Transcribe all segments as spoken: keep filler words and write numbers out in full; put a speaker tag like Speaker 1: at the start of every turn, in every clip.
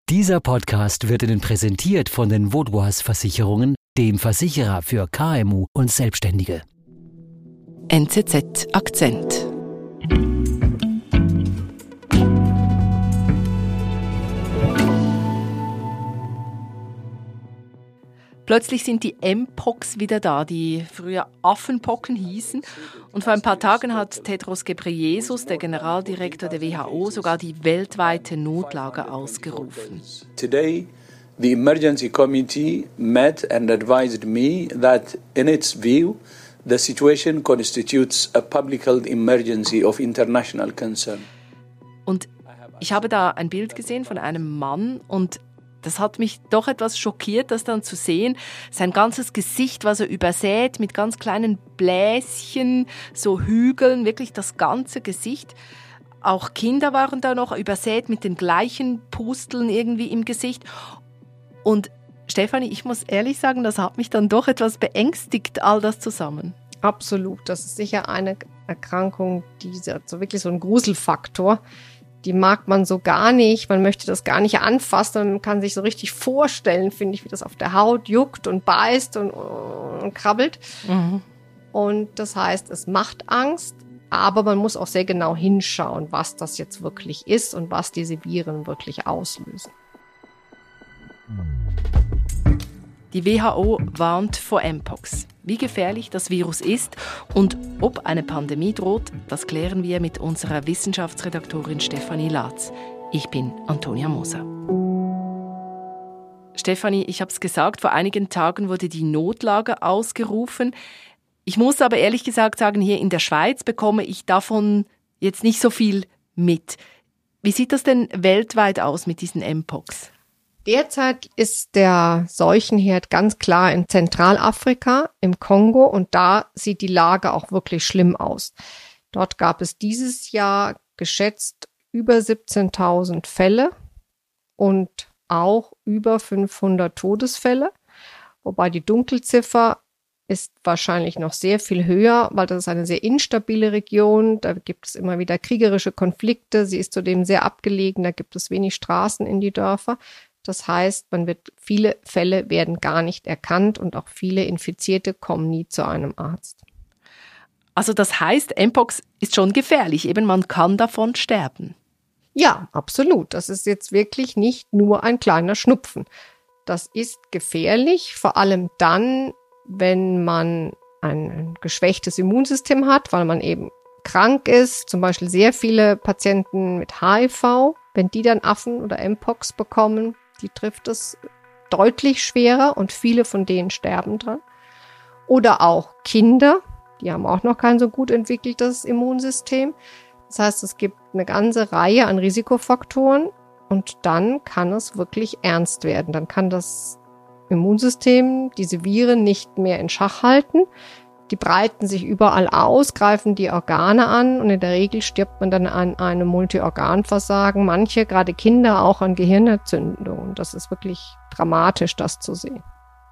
Speaker 1: Dieser Podcast wird Ihnen präsentiert von den Vaudoise Versicherungen, dem Versicherer für K M U und Selbstständige.
Speaker 2: N Z Z Akzent. Plötzlich sind die M-Pox wieder da, die früher Affenpocken hießen. Und vor ein paar Tagen hat Tedros Ghebreyesus, der Generaldirektor der W H O, sogar die weltweite Notlage ausgerufen.
Speaker 3: Today, the emergency committee met and advised me that in its view, the situation constitutes a public health emergency of international concern.
Speaker 2: Und ich habe da ein Bild gesehen von einem Mann und das hat mich doch etwas schockiert, das dann zu sehen. Sein ganzes Gesicht war so übersät mit ganz kleinen Bläschen, so Hügeln, wirklich das ganze Gesicht. Auch Kinder waren da noch übersät mit den gleichen Pusteln irgendwie im Gesicht. Und Stefanie, ich muss ehrlich sagen, das hat mich dann doch etwas beängstigt, all das zusammen.
Speaker 4: Absolut, das ist sicher eine Erkrankung, die hat so wirklich so einen Gruselfaktor. Die mag man so gar nicht, man möchte das gar nicht anfassen, man kann sich so richtig vorstellen, finde ich, wie das auf der Haut juckt und beißt und, und krabbelt. Mhm. Und das heißt, es macht Angst, aber man muss auch sehr genau hinschauen, was das jetzt wirklich ist und was diese Viren wirklich auslösen.
Speaker 2: Die W H O warnt vor M-Pox. Wie gefährlich das Virus ist und ob eine Pandemie droht, das klären wir mit unserer Wissenschaftsredaktorin Stefanie Latz. Ich bin Antonia Moser. Stefanie, ich habe es gesagt, vor einigen Tagen wurde die Notlage ausgerufen. Ich muss aber ehrlich gesagt sagen, hier in der Schweiz bekomme ich davon jetzt nicht so viel mit. Wie sieht das denn weltweit aus mit diesen M-Pox?
Speaker 4: Derzeit ist der Seuchenherd ganz klar in Zentralafrika, im Kongo, und da sieht die Lage auch wirklich schlimm aus. Dort gab es dieses Jahr geschätzt über siebzehntausend Fälle und auch über fünfhundert Todesfälle, wobei die Dunkelziffer ist wahrscheinlich noch sehr viel höher, weil das ist eine sehr instabile Region, da gibt es immer wieder kriegerische Konflikte, sie ist zudem sehr abgelegen, da gibt es wenig Straßen in die Dörfer. Das heißt, man wird, viele Fälle werden gar nicht erkannt und auch viele Infizierte kommen nie zu einem Arzt.
Speaker 2: Also das heißt, M-Pox ist schon gefährlich, eben man kann davon sterben.
Speaker 4: Ja, absolut. Das ist jetzt wirklich nicht nur ein kleiner Schnupfen. Das ist gefährlich, vor allem dann, wenn man ein geschwächtes Immunsystem hat, weil man eben krank ist, zum Beispiel sehr viele Patienten mit H I V, wenn die dann Affen oder M-Pox bekommen, die trifft es deutlich schwerer und viele von denen sterben dran. Oder auch Kinder, die haben auch noch kein so gut entwickeltes Immunsystem. Das heißt, es gibt eine ganze Reihe an Risikofaktoren und dann kann es wirklich ernst werden. Dann kann das Immunsystem diese Viren nicht mehr in Schach halten. Die breiten sich überall aus, greifen die Organe an und in der Regel stirbt man dann an einem Multiorganversagen. Manche, gerade Kinder, auch an Gehirnertzündungen. Das ist wirklich dramatisch, das zu sehen.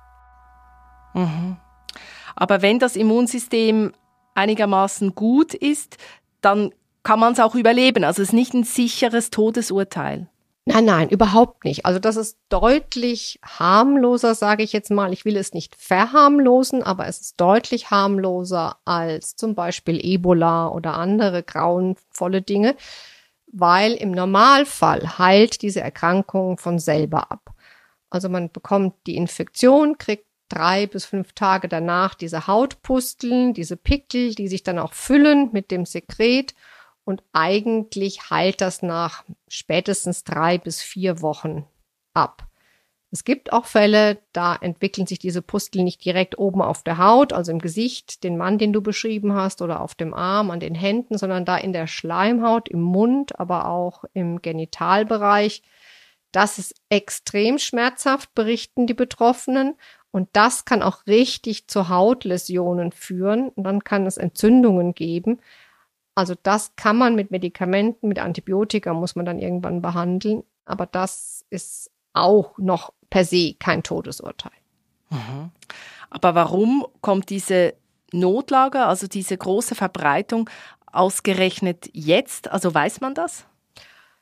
Speaker 2: Mhm. Aber wenn das Immunsystem einigermaßen gut ist, dann kann man es auch überleben. Also es ist nicht ein sicheres Todesurteil.
Speaker 4: Nein, nein, überhaupt nicht. Also das ist deutlich harmloser, sage ich jetzt mal. Ich will es nicht verharmlosen, aber es ist deutlich harmloser als zum Beispiel Ebola oder andere grauenvolle Dinge, weil im Normalfall heilt diese Erkrankung von selber ab. Also man bekommt die Infektion, kriegt drei bis fünf Tage danach diese Hautpusteln, diese Pickel, die sich dann auch füllen mit dem Sekret. Und eigentlich heilt das nach spätestens drei bis vier Wochen ab. Es gibt auch Fälle, da entwickeln sich diese Pusteln nicht direkt oben auf der Haut, also im Gesicht, den Mann, den du beschrieben hast, oder auf dem Arm, an den Händen, sondern da in der Schleimhaut, im Mund, aber auch im Genitalbereich. Das ist extrem schmerzhaft, berichten die Betroffenen. Und das kann auch richtig zu Hautläsionen führen. Und dann kann es Entzündungen geben. Also das kann man mit Medikamenten, mit Antibiotika muss man dann irgendwann behandeln. Aber das ist auch noch per se kein Todesurteil.
Speaker 2: Mhm. Aber warum kommt diese Notlage, also diese große Verbreitung, ausgerechnet jetzt? Also weiß man das?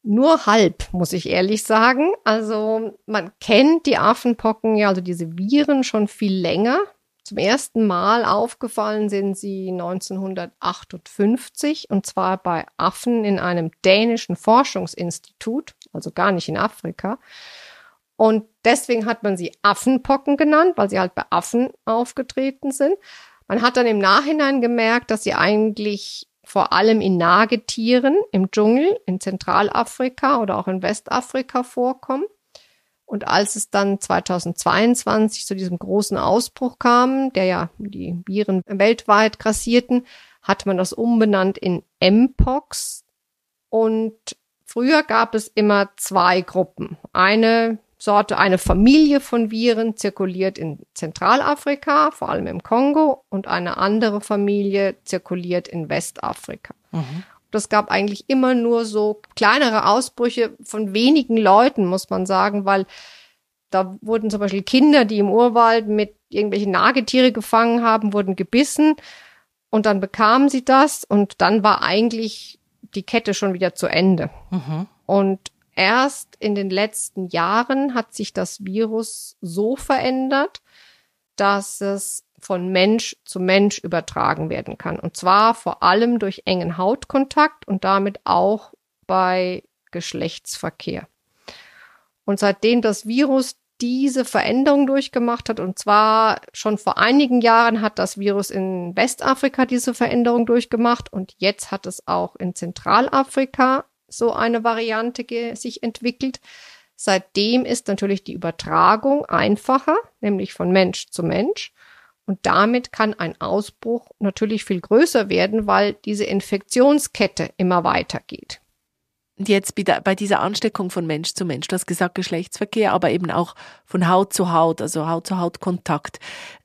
Speaker 4: Nur halb, muss ich ehrlich sagen. Also man kennt die Affenpocken, ja, also diese Viren schon viel länger. Zum ersten Mal aufgefallen sind sie neunzehnhundertachtundfünfzig und zwar bei Affen in einem dänischen Forschungsinstitut, also gar nicht in Afrika. Und deswegen hat man sie Affenpocken genannt, weil sie halt bei Affen aufgetreten sind. Man hat dann im Nachhinein gemerkt, dass sie eigentlich vor allem in Nagetieren im Dschungel in Zentralafrika oder auch in Westafrika vorkommen. Und als es dann zweitausendzweiundzwanzig zu diesem großen Ausbruch kam, der ja die Viren weltweit grassierten, hat man das umbenannt in Mpox. Und früher gab es immer zwei Gruppen. Eine Sorte, eine Familie von Viren zirkuliert in Zentralafrika, vor allem im Kongo, und eine andere Familie zirkuliert in Westafrika. Mhm. Das gab eigentlich immer nur so kleinere Ausbrüche von wenigen Leuten, muss man sagen, weil da wurden zum Beispiel Kinder, die im Urwald mit irgendwelchen Nagetiere gefangen haben, wurden gebissen und dann bekamen sie das und dann war eigentlich die Kette schon wieder zu Ende. Mhm. Und erst in den letzten Jahren hat sich das Virus so verändert, dass es von Mensch zu Mensch übertragen werden kann. Und zwar vor allem durch engen Hautkontakt und damit auch bei Geschlechtsverkehr. Und seitdem das Virus diese Veränderung durchgemacht hat, und zwar schon vor einigen Jahren hat das Virus in Westafrika diese Veränderung durchgemacht und jetzt hat es auch in Zentralafrika so eine Variante ge- sich entwickelt. Seitdem ist natürlich die Übertragung einfacher, nämlich von Mensch zu Mensch. Und damit kann ein Ausbruch natürlich viel größer werden, weil diese Infektionskette immer weitergeht.
Speaker 2: Und jetzt bei dieser Ansteckung von Mensch zu Mensch, du hast gesagt Geschlechtsverkehr, aber eben auch von Haut zu Haut, also Haut-zu-Haut-Kontakt.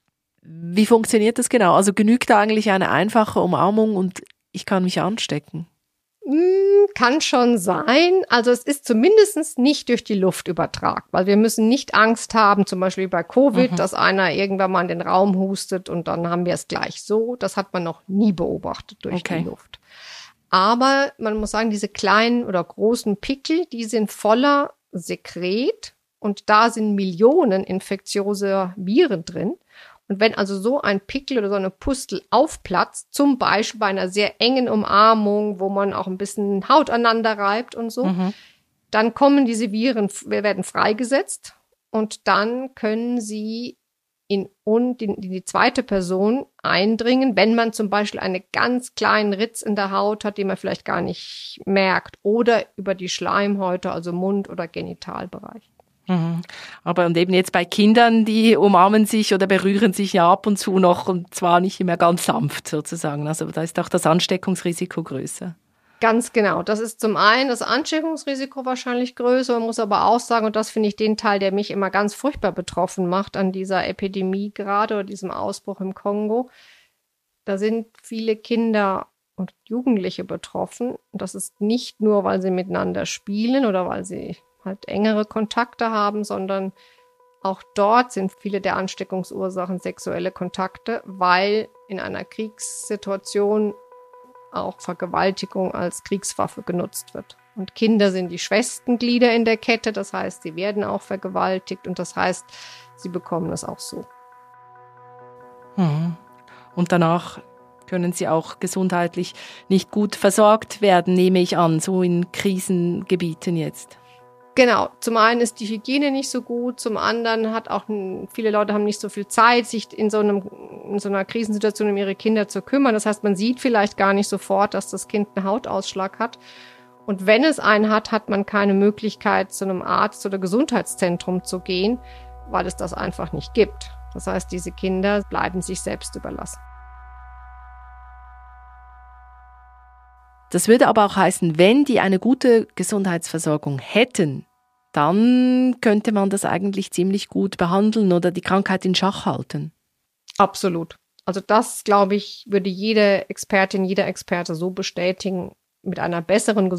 Speaker 2: Wie funktioniert das genau? Also genügt da eigentlich eine einfache Umarmung und ich kann mich anstecken?
Speaker 4: Kann schon sein. Also es ist zumindest nicht durch die Luft übertragbar, weil wir müssen nicht Angst haben, zum Beispiel bei Covid, mhm. dass einer irgendwann mal in den Raum hustet und dann haben wir es gleich so. Das hat man noch nie beobachtet durch okay. die Luft. Aber man muss sagen, diese kleinen oder großen Pickel, die sind voller Sekret und da sind Millionen infektiöse Viren drin. Und wenn also so ein Pickel oder so eine Pustel aufplatzt, zum Beispiel bei einer sehr engen Umarmung, wo man auch ein bisschen Haut aneinander reibt und so, mhm. dann kommen diese Viren, werden freigesetzt und dann können sie in, und in, in die zweite Person eindringen, wenn man zum Beispiel einen ganz kleinen Ritz in der Haut hat, den man vielleicht gar nicht merkt, oder über die Schleimhäute, also Mund- oder Genitalbereich.
Speaker 2: Mhm. Aber und eben jetzt bei Kindern, die umarmen sich oder berühren sich ja ab und zu noch und zwar nicht immer ganz sanft sozusagen. Also da ist auch das Ansteckungsrisiko größer.
Speaker 4: Ganz genau. Das ist zum einen das Ansteckungsrisiko wahrscheinlich größer. Man muss aber auch sagen, und das finde ich den Teil, der mich immer ganz furchtbar betroffen macht an dieser Epidemie gerade oder diesem Ausbruch im Kongo. Da sind viele Kinder und Jugendliche betroffen. Und das ist nicht nur, weil sie miteinander spielen oder weil sie halt engere Kontakte haben, sondern auch dort sind viele der Ansteckungsursachen sexuelle Kontakte, weil in einer Kriegssituation auch Vergewaltigung als Kriegswaffe genutzt wird. Und Kinder sind die schwächsten Glieder in der Kette, das heißt, sie werden auch vergewaltigt und das heißt, sie bekommen es auch so.
Speaker 2: Und danach können sie auch gesundheitlich nicht gut versorgt werden, nehme ich an, so in Krisengebieten jetzt.
Speaker 4: Genau, zum einen ist die Hygiene nicht so gut, zum anderen hat auch viele Leute haben nicht so viel Zeit, sich in so einem in so einer Krisensituation um ihre Kinder zu kümmern. Das heißt, man sieht vielleicht gar nicht sofort, dass das Kind einen Hautausschlag hat. Und wenn es einen hat, hat man keine Möglichkeit, zu einem Arzt oder Gesundheitszentrum zu gehen, weil es das einfach nicht gibt. Das heißt, diese Kinder bleiben sich selbst überlassen.
Speaker 2: Das würde aber auch heißen, wenn die eine gute Gesundheitsversorgung hätten, dann könnte man das eigentlich ziemlich gut behandeln oder die Krankheit in Schach halten.
Speaker 4: Absolut. Also das, glaube ich, würde jede Expertin, jeder Experte so bestätigen. Mit einer besseren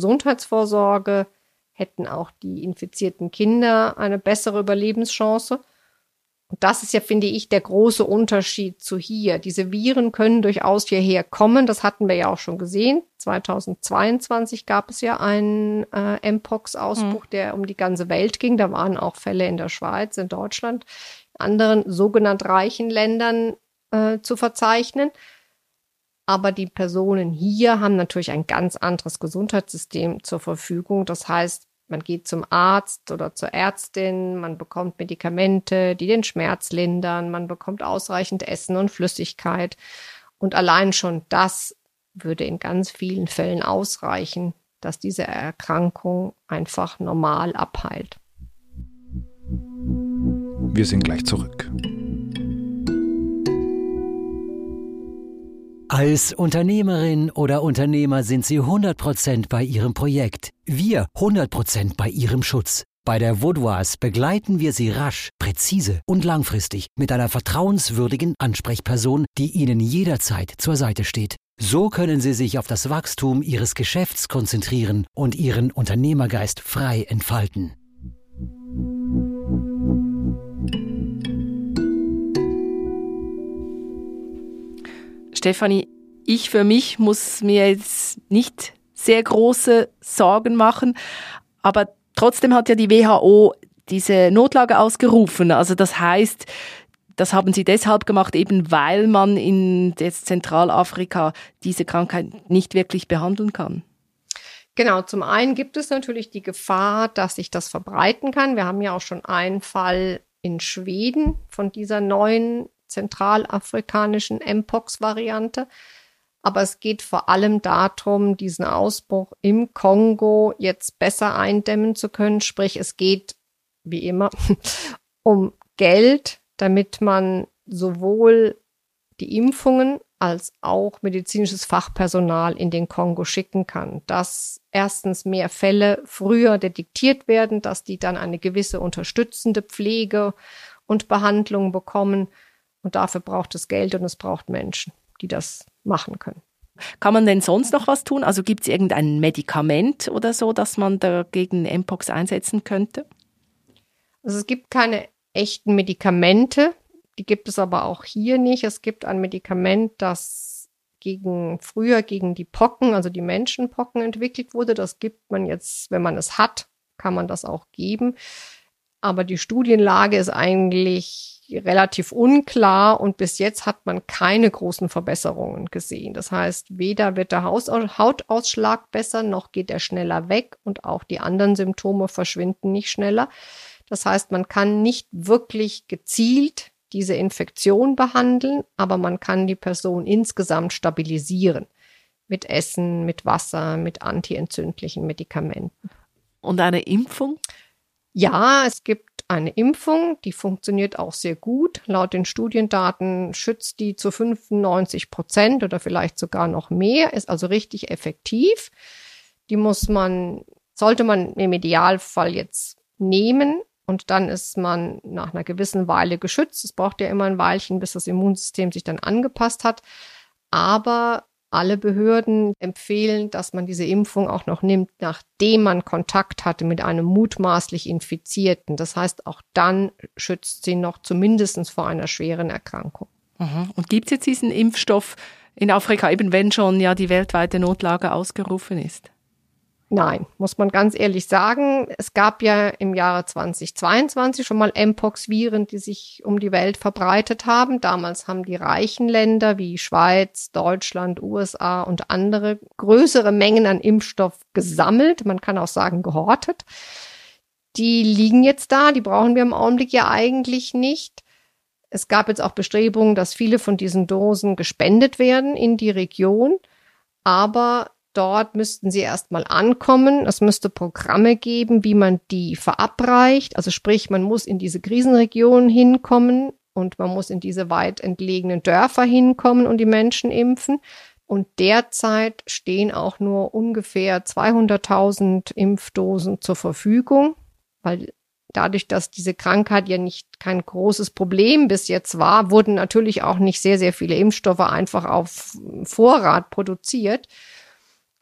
Speaker 4: Gesundheitsvorsorge hätten auch die infizierten Kinder eine bessere Überlebenschance. Und das ist ja, finde ich, der große Unterschied zu hier. Diese Viren können durchaus hierher kommen. Das hatten wir ja auch schon gesehen. zweitausendzweiundzwanzig gab es ja einen äh, Mpox-Ausbruch, mhm. der um die ganze Welt ging. Da waren auch Fälle in der Schweiz, in Deutschland, in anderen sogenannt reichen Ländern äh, zu verzeichnen. Aber die Personen hier haben natürlich ein ganz anderes Gesundheitssystem zur Verfügung. Das heißt, man geht zum Arzt oder zur Ärztin, man bekommt Medikamente, die den Schmerz lindern, man bekommt ausreichend Essen und Flüssigkeit. Und allein schon das würde in ganz vielen Fällen ausreichen, dass diese Erkrankung einfach normal abheilt.
Speaker 5: Wir sind gleich zurück.
Speaker 1: Als Unternehmerin oder Unternehmer sind Sie hundert Prozent bei Ihrem Projekt. Wir hundert Prozent bei Ihrem Schutz. Bei der Vaudoise begleiten wir Sie rasch, präzise und langfristig mit einer vertrauenswürdigen Ansprechperson, die Ihnen jederzeit zur Seite steht. So können Sie sich auf das Wachstum Ihres Geschäfts konzentrieren und Ihren Unternehmergeist frei entfalten.
Speaker 2: Stefanie, ich für mich muss mir jetzt nicht sehr große Sorgen machen, aber trotzdem hat ja die W H O diese Notlage ausgerufen. Also das heißt, das haben sie deshalb gemacht, eben weil man in Zentralafrika diese Krankheit nicht wirklich behandeln kann.
Speaker 4: Genau, zum einen gibt es natürlich die Gefahr, dass sich das verbreiten kann. Wir haben ja auch schon einen Fall in Schweden von dieser neuen zentralafrikanischen Mpox-Variante. Aber es geht vor allem darum, diesen Ausbruch im Kongo jetzt besser eindämmen zu können. Sprich, es geht, wie immer, um Geld, damit man sowohl die Impfungen als auch medizinisches Fachpersonal in den Kongo schicken kann. Dass erstens mehr Fälle früher detektiert werden, dass die dann eine gewisse unterstützende Pflege und Behandlung bekommen. Und dafür braucht es Geld und es braucht Menschen, die das machen können.
Speaker 2: Kann man denn sonst noch was tun? Also gibt es irgendein Medikament oder so, das man dagegen Mpox einsetzen könnte?
Speaker 4: Also es gibt keine echten Medikamente, die gibt es aber auch hier nicht. Es gibt ein Medikament, das gegen früher gegen die Pocken, also die Menschenpocken entwickelt wurde. Das gibt man jetzt, wenn man es hat, kann man das auch geben. Aber die Studienlage ist eigentlich relativ unklar und bis jetzt hat man keine großen Verbesserungen gesehen. Das heißt, weder wird der Hautausschlag besser, noch geht er schneller weg und auch die anderen Symptome verschwinden nicht schneller. Das heißt, man kann nicht wirklich gezielt diese Infektion behandeln, aber man kann die Person insgesamt stabilisieren. Mit Essen, mit Wasser, mit antientzündlichen Medikamenten.
Speaker 2: Und eine Impfung?
Speaker 4: Ja, es gibt eine Impfung, die funktioniert auch sehr gut. Laut den Studiendaten schützt die zu fünfundneunzig Prozent oder vielleicht sogar noch mehr, ist also richtig effektiv. Die muss man, sollte man im Idealfall jetzt nehmen und dann ist man nach einer gewissen Weile geschützt. Es braucht ja immer ein Weilchen, bis das Immunsystem sich dann angepasst hat. Aber alle Behörden empfehlen, dass man diese Impfung auch noch nimmt, nachdem man Kontakt hatte mit einem mutmaßlich Infizierten. Das heißt, auch dann schützt sie noch zumindest vor einer schweren Erkrankung.
Speaker 2: Mhm. Und gibt es jetzt diesen Impfstoff in Afrika, eben wenn schon ja die weltweite Notlage ausgerufen ist?
Speaker 4: Nein, muss man ganz ehrlich sagen. Es gab ja im Jahre zweitausendzweiundzwanzig schon mal Mpox-Viren, die sich um die Welt verbreitet haben. Damals haben die reichen Länder wie Schweiz, Deutschland, U S A und andere größere Mengen an Impfstoff gesammelt. Man kann auch sagen gehortet. Die liegen jetzt da, die brauchen wir im Augenblick ja eigentlich nicht. Es gab jetzt auch Bestrebungen, dass viele von diesen Dosen gespendet werden in die Region. Aber dort müssten sie erstmal ankommen. Es müsste Programme geben, wie man die verabreicht. Also sprich, man muss in diese Krisenregionen hinkommen und man muss in diese weit entlegenen Dörfer hinkommen und die Menschen impfen. Und derzeit stehen auch nur ungefähr zweihunderttausend Impfdosen zur Verfügung, weil dadurch, dass diese Krankheit ja nicht kein großes Problem bis jetzt war, wurden natürlich auch nicht sehr, sehr viele Impfstoffe einfach auf Vorrat produziert.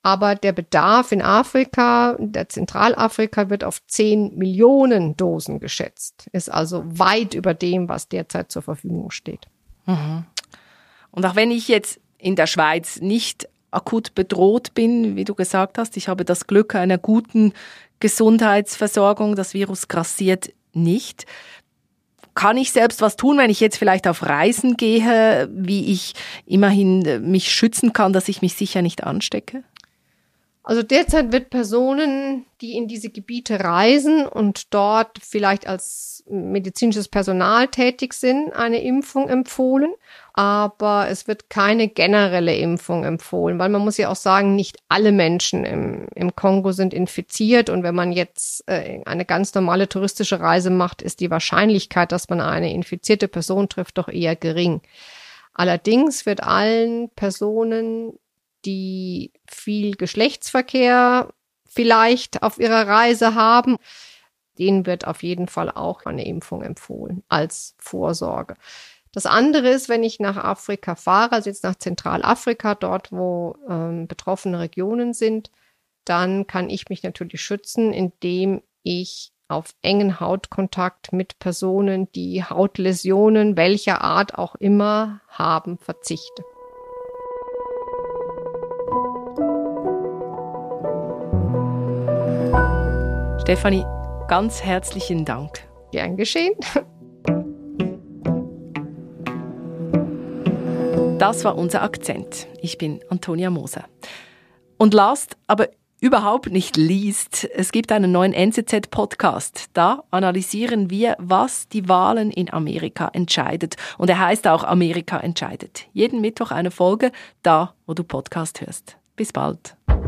Speaker 4: Aber der Bedarf in Afrika, in der Zentralafrika, wird auf zehn Millionen Dosen geschätzt. Ist also weit über dem, was derzeit zur Verfügung steht.
Speaker 2: Mhm. Und auch wenn ich jetzt in der Schweiz nicht akut bedroht bin, wie du gesagt hast, ich habe das Glück einer guten Gesundheitsversorgung, das Virus grassiert nicht. Kann ich selbst was tun, wenn ich jetzt vielleicht auf Reisen gehe, wie ich immerhin mich schützen kann, dass ich mich sicher nicht anstecke?
Speaker 4: Also derzeit wird Personen, die in diese Gebiete reisen und dort vielleicht als medizinisches Personal tätig sind, eine Impfung empfohlen. Aber es wird keine generelle Impfung empfohlen, weil man muss ja auch sagen, nicht alle Menschen im, im Kongo sind infiziert. Und wenn man jetzt äh, eine ganz normale touristische Reise macht, ist die Wahrscheinlichkeit, dass man eine infizierte Person trifft, doch eher gering. Allerdings wird allen Personen, die viel Geschlechtsverkehr vielleicht auf ihrer Reise haben, denen wird auf jeden Fall auch eine Impfung empfohlen als Vorsorge. Das andere ist, wenn ich nach Afrika fahre, also jetzt nach Zentralafrika, dort wo ähm, betroffene Regionen sind, dann kann ich mich natürlich schützen, indem ich auf engen Hautkontakt mit Personen, die Hautläsionen welcher Art auch immer haben, verzichte.
Speaker 2: Stefanie, ganz herzlichen Dank.
Speaker 4: Gern geschehen.
Speaker 2: Das war unser Akzent. Ich bin Antonia Moser. Und last, aber überhaupt nicht least, es gibt einen neuen N Z Z-Podcast. Da analysieren wir, was die Wahlen in Amerika entscheidet. Und er heißt auch Amerika entscheidet. Jeden Mittwoch eine Folge, da, wo du Podcast hörst. Bis bald.